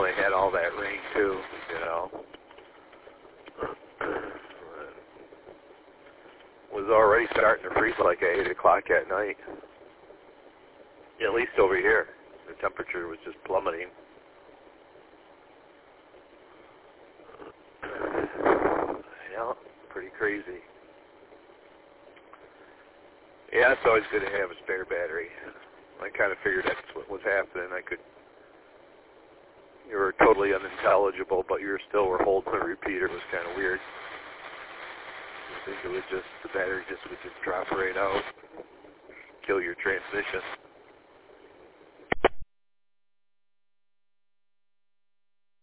know, they had all that rain too, you know. It was already starting to freeze like at 8 o'clock at night. At least over here. The temperature was just plummeting. Yeah, pretty crazy. Yeah, it's always good to have a spare battery. I kind of figured that's what was happening. You were totally unintelligible, but you still were holding the repeater. It was kind of weird. I think it was just, the battery would just drop right out, kill your transmission.